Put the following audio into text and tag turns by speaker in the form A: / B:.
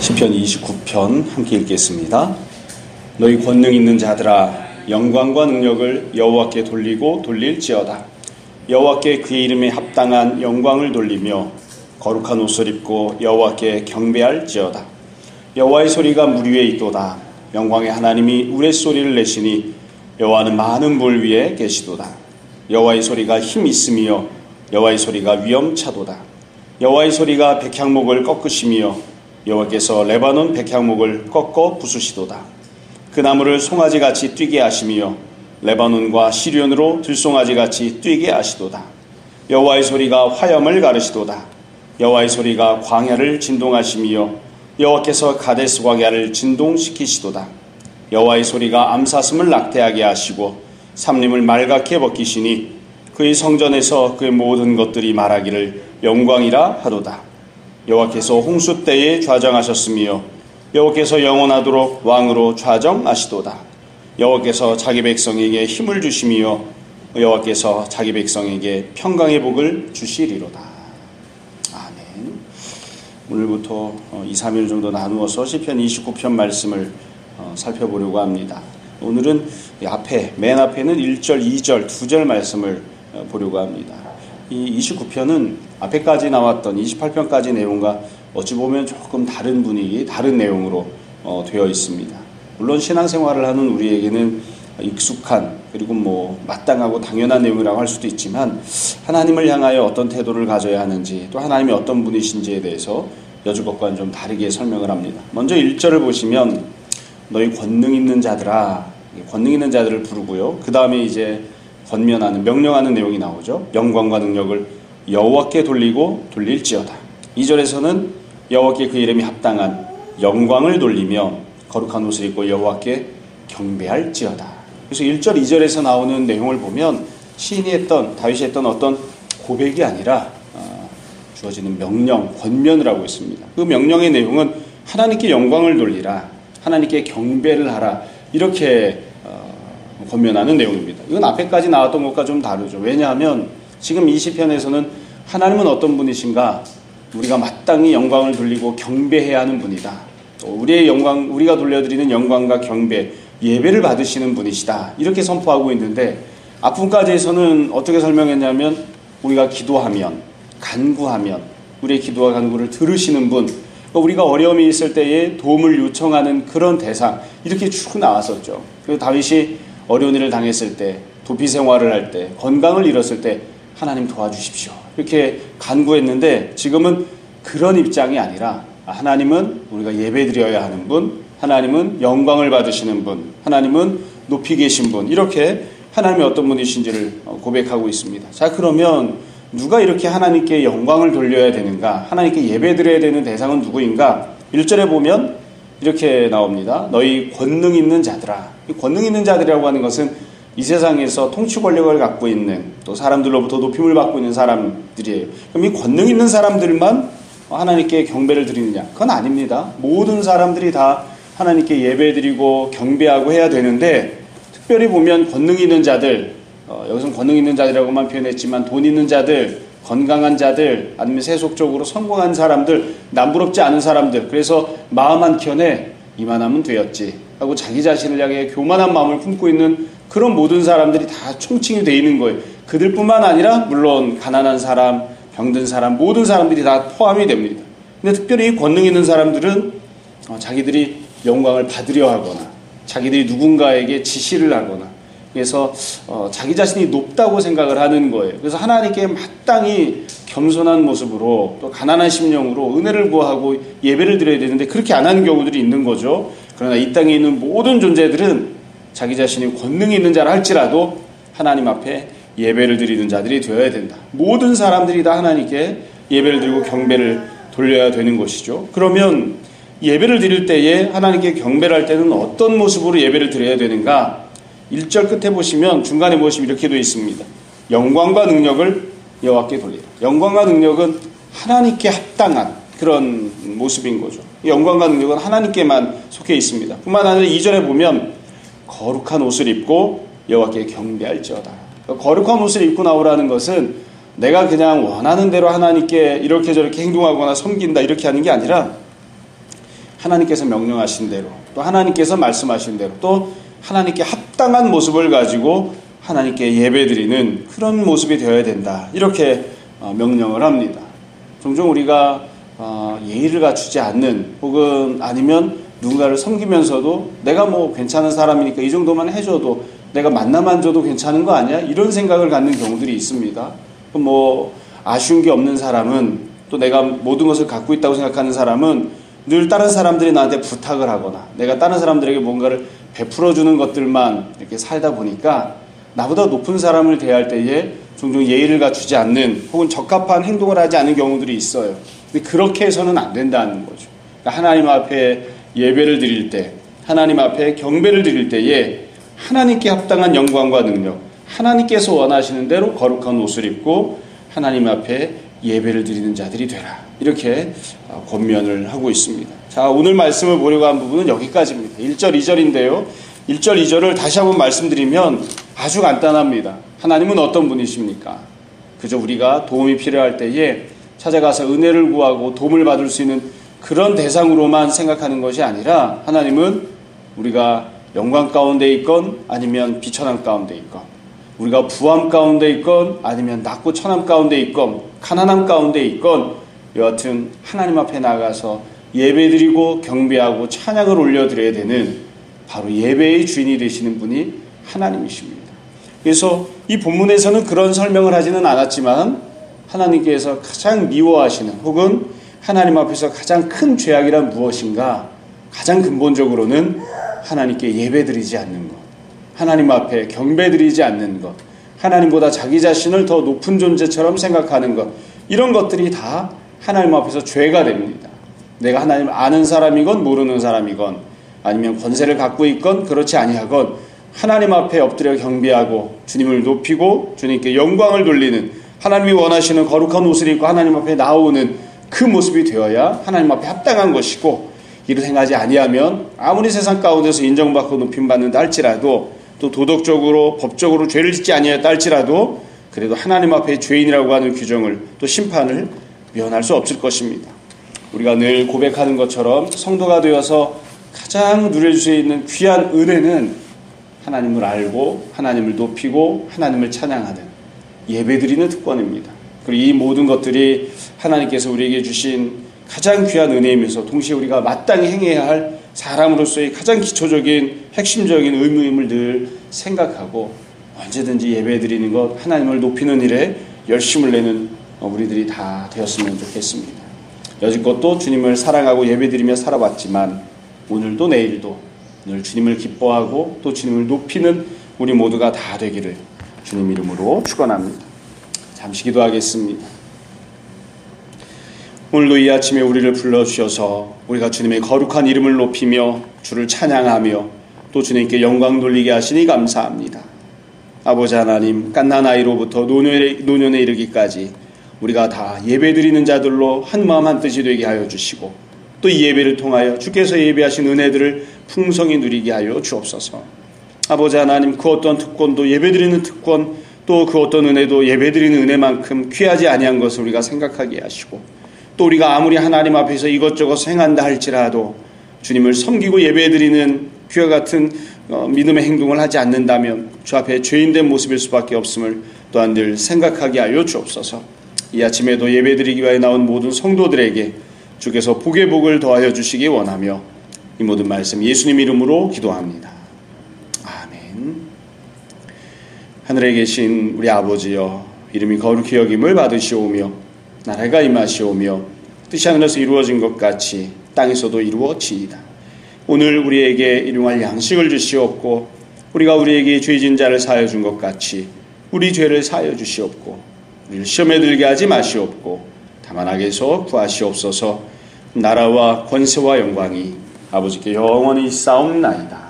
A: 시편 29편 함께 읽겠습니다. 너희 권능 있는 자들아 영광과 능력을 여호와께 돌리고 돌릴지어다. 여호와께 그의 이름에 합당한 영광을 돌리며 거룩한 옷을 입고 여호와께 경배할지어다. 여호와의 소리가 물 위에 있도다. 영광의 하나님이 우레소리를 내시니 여호와는 많은 물 위에 계시도다. 여호와의 소리가 힘 있으며 여호와의 소리가 위엄차도다. 여호와의 소리가 백향목을 꺾으시며 여호와께서 레바논 백향목을 꺾어 부수시도다. 그 나무를 송아지같이 뛰게 하시며 레바논과 시륜으로 들송아지같이 뛰게 하시도다. 여호와의 소리가 화염을 가르시도다. 여호와의 소리가 광야를 진동하시며 여호와께서 가데스 광야를 진동시키시도다. 여호와의 소리가 암사슴을 낙태하게 하시고 삼림을 말갛게 벗기시니 그의 성전에서 그의 모든 것들이 말하기를 영광이라 하도다. 여호와께서 홍수 때에 좌정하셨으며 여호와께서 영원하도록 왕으로 좌정하시도다. 여호와께서 자기 백성에게 힘을 주시며 여호와께서 자기 백성에게 평강의 복을 주시리로다. 아멘. 오늘부터 2, 3일 정도 나누어서 시편 29편 말씀을 살펴보려고 합니다. 오늘은 맨 앞에는 1절, 2절, 2절 말씀을 보려고 합니다. 이 29편은 앞에까지 나왔던 28편까지 내용과 어찌 보면 조금 다른 분위기, 다른 내용으로 되어 있습니다. 물론 신앙생활을 하는 우리에게는 익숙한 그리고 마땅하고 당연한 내용이라고 할 수도 있지만 하나님을 향하여 어떤 태도를 가져야 하는지 또 하나님이 어떤 분이신지에 대해서 여주 것과는 좀 다르게 설명을 합니다. 먼저 1절을 보시면 너희 권능 있는 자들아, 권능 있는 자들을 부르고요. 그 다음에 이제 권면하는, 명령하는 내용이 나오죠. 영광과 능력을 여호와께 돌리고 돌릴지어다. 2절에서는 여호와께 그 이름이 합당한 영광을 돌리며 거룩한 옷을 입고 여호와께 경배할지어다. 그래서 1절, 2절에서 나오는 내용을 보면 다윗이 했던 어떤 고백이 아니라 주어지는 명령, 권면을 하고 있습니다. 그 명령의 내용은 하나님께 영광을 돌리라, 하나님께 경배를 하라, 이렇게 권면하는 내용입니다. 이건 앞에까지 나왔던 것과 좀 다르죠. 왜냐하면 지금 이 시편에서는 하나님은 어떤 분이신가, 우리가 마땅히 영광을 돌리고 경배해야 하는 분이다. 우리의 영광, 우리가 돌려드리는 영광과 경배, 예배를 받으시는 분이시다. 이렇게 선포하고 있는데 앞부분까지에서는 어떻게 설명했냐면 우리가 기도하면, 간구하면 우리의 기도와 간구를 들으시는 분, 우리가 어려움이 있을 때에 도움을 요청하는 그런 대상, 이렇게 쭉 나왔었죠. 그래서 다윗이 어려운 일을 당했을 때, 도피 생활을 할 때, 건강을 잃었을 때 하나님 도와주십시오, 이렇게 간구했는데 지금은 그런 입장이 아니라 하나님은 우리가 예배드려야 하는 분, 하나님은 영광을 받으시는 분, 하나님은 높이 계신 분, 이렇게 하나님이 어떤 분이신지를 고백하고 있습니다. 자, 그러면 누가 이렇게 하나님께 영광을 돌려야 되는가, 하나님께 예배드려야 되는 대상은 누구인가? 1절에 보면 이렇게 나옵니다. 너희 권능 있는 자들아. 이 권능 있는 자들이라고 하는 것은 이 세상에서 통치 권력을 갖고 있는, 또 사람들로부터 높임을 받고 있는 사람들이에요. 그럼 이 권능 있는 사람들만 하나님께 경배를 드리느냐? 그건 아닙니다. 모든 사람들이 다 하나님께 예배드리고 경배하고 해야 되는데, 특별히 보면 권능 있는 자들, 여기서는 권능 있는 자들이라고만 표현했지만 돈 있는 자들, 건강한 자들, 아니면 세속적으로 성공한 사람들, 남부럽지 않은 사람들, 그래서 마음 한켠에 이만하면 되었지 하고 자기 자신을 향해 교만한 마음을 품고 있는 그런 모든 사람들이 다 총칭이 되어 있는 거예요. 그들뿐만 아니라 물론 가난한 사람, 병든 사람, 모든 사람들이 다 포함이 됩니다. 근데 특별히 권능 있는 사람들은 자기들이 영광을 받으려 하거나 자기들이 누군가에게 지시를 하거나, 그래서 자기 자신이 높다고 생각을 하는 거예요. 그래서 하나님께 마땅히 겸손한 모습으로 또 가난한 심령으로 은혜를 구하고 예배를 드려야 되는데 그렇게 안 하는 경우들이 있는 거죠. 그러나 이 땅에 있는 모든 존재들은 자기 자신이 권능이 있는 자라 할지라도 하나님 앞에 예배를 드리는 자들이 되어야 된다. 모든 사람들이 다 하나님께 예배를 드리고 경배를 돌려야 되는 것이죠. 그러면 예배를 드릴 때에, 하나님께 경배를 할 때는 어떤 모습으로 예배를 드려야 되는가? 1절 끝에 보시면, 중간에 보시면 이렇게 되어 있습니다. 영광과 능력을 여호와께 돌리라. 영광과 능력은 하나님께 합당한 그런 모습인 거죠. 영광과 능력은 하나님께만 속해 있습니다. 뿐만 아니라 2절에 보면 거룩한 옷을 입고 여호와께 경배할지어다. 거룩한 옷을 입고 나오라는 것은 내가 그냥 원하는 대로 하나님께 이렇게 저렇게 행동하거나 섬긴다 이렇게 하는 게 아니라 하나님께서 명령하신 대로, 또 하나님께서 말씀하신 대로, 또 하나님께 합당한 모습을 가지고 하나님께 예배드리는 그런 모습이 되어야 된다. 이렇게 명령을 합니다. 종종 우리가 예의를 갖추지 않는, 혹은 아니면 누군가를 섬기면서도 내가 뭐 괜찮은 사람이니까 이 정도만 해줘도, 내가 만나만 줘도 괜찮은 거 아니야? 이런 생각을 갖는 경우들이 있습니다. 뭐 아쉬운 게 없는 사람은, 또 내가 모든 것을 갖고 있다고 생각하는 사람은 늘 다른 사람들이 나한테 부탁을 하거나 내가 다른 사람들에게 뭔가를 베풀어주는 것들만 이렇게 살다 보니까 나보다 높은 사람을 대할 때에 종종 예의를 갖추지 않는, 혹은 적합한 행동을 하지 않는 경우들이 있어요. 근데 그렇게 해서는 안 된다는 거죠. 그러니까 하나님 앞에 예배를 드릴 때, 하나님 앞에 경배를 드릴 때에 하나님께 합당한 영광과 능력, 하나님께서 원하시는 대로 거룩한 옷을 입고 하나님 앞에 예배를 드리는 자들이 되라. 이렇게 권면을 하고 있습니다. 자, 오늘 말씀을 보려고 한 부분은 여기까지입니다. 1절, 2절인데요. 1절, 2절을 다시 한번 말씀드리면 아주 간단합니다. 하나님은 어떤 분이십니까? 그저 우리가 도움이 필요할 때에 찾아가서 은혜를 구하고 도움을 받을 수 있는 그런 대상으로만 생각하는 것이 아니라, 하나님은 우리가 영광 가운데 있건 아니면 비천함 가운데 있건, 우리가 부함 가운데 있건 아니면 낮고 천함 가운데 있건, 가난함 가운데 있건, 여하튼 하나님 앞에 나가서 예배드리고 경배하고 찬양을 올려드려야 되는 바로 예배의 주인이 되시는 분이 하나님이십니다. 그래서 이 본문에서는 그런 설명을 하지는 않았지만, 하나님께서 가장 미워하시는, 혹은 하나님 앞에서 가장 큰 죄악이란 무엇인가? 가장 근본적으로는 하나님께 예배드리지 않는 것, 하나님 앞에 경배드리지 않는 것, 하나님보다 자기 자신을 더 높은 존재처럼 생각하는 것, 이런 것들이 다 하나님 앞에서 죄가 됩니다. 내가 하나님을 아는 사람이건 모르는 사람이건, 아니면 권세를 갖고 있건 그렇지 아니하건, 하나님 앞에 엎드려 경배하고 주님을 높이고 주님께 영광을 돌리는, 하나님이 원하시는 거룩한 옷을 입고 하나님 앞에 나오는 그 모습이 되어야 하나님 앞에 합당한 것이고, 이를 행하지 아니하면 아무리 세상 가운데서 인정받고 높임받는다 할지라도, 또 도덕적으로 법적으로 죄를 짓지 아니하였다 할지라도, 그래도 하나님 앞에 죄인이라고 하는 규정을, 또 심판을 면할 수 없을 것입니다. 우리가 늘 고백하는 것처럼 성도가 되어서 가장 누릴 수 있는 귀한 은혜는 하나님을 알고 하나님을 높이고 하나님을 찬양하는 예배드리는 특권입니다. 그리고 이 모든 것들이 하나님께서 우리에게 주신 가장 귀한 은혜이면서 동시에 우리가 마땅히 행해야 할 사람으로서의 가장 기초적인 핵심적인 의무임을 늘 생각하고, 언제든지 예배드리는 것, 하나님을 높이는 일에 열심을 내는 우리들이 다 되었으면 좋겠습니다. 여지껏 또 주님을 사랑하고 예배드리며 살아왔지만, 오늘도 내일도 늘 주님을 기뻐하고 또 주님을 높이는 우리 모두가 다 되기를 주님 이름으로 축원합니다. 잠시 기도하겠습니다. 오늘도 이 아침에 우리를 불러주셔서 우리가 주님의 거룩한 이름을 높이며 주를 찬양하며 또 주님께 영광 돌리게 하시니 감사합니다. 아버지 하나님, 갓난 아이로부터 노년에 이르기까지 우리가 다 예배드리는 자들로 한 마음 한 뜻이 되게 하여 주시고, 또 이 예배를 통하여 주께서 예배하신 은혜들을 풍성히 누리게 하여 주옵소서. 아버지 하나님, 그 어떤 특권도 예배드리는 특권, 또 그 어떤 은혜도 예배드리는 은혜만큼 귀하지 아니한 것을 우리가 생각하게 하시고, 또 우리가 아무리 하나님 앞에서 이것저것 행한다 할지라도 주님을 섬기고 예배드리는 그와 같은 믿음의 행동을 하지 않는다면 주 앞에 죄인된 모습일 수밖에 없음을 또한 늘 생각하게 하여 주옵소서. 이 아침에도 예배드리기 위해 나온 모든 성도들에게 주께서 복의 복을 더하여 주시기 원하며 이 모든 말씀 예수님 이름으로 기도합니다. 아멘. 하늘에 계신 우리 아버지여, 이름이 거룩히 여김을 받으시오며 나라가 임하시오며 뜻이 하늘에서 이루어진 것 같이 땅에서도 이루어지이다. 오늘 우리에게 일용할 양식을 주시옵고, 우리가 우리에게 죄진 자를 사하여 준 것 같이 우리 죄를 사하여 주시옵고, 우리를 시험에 들게 하지 마시옵고 다만 악에서 구하시옵소서. 나라와 권세와 영광이 아버지께 영원히 있사옵나이다.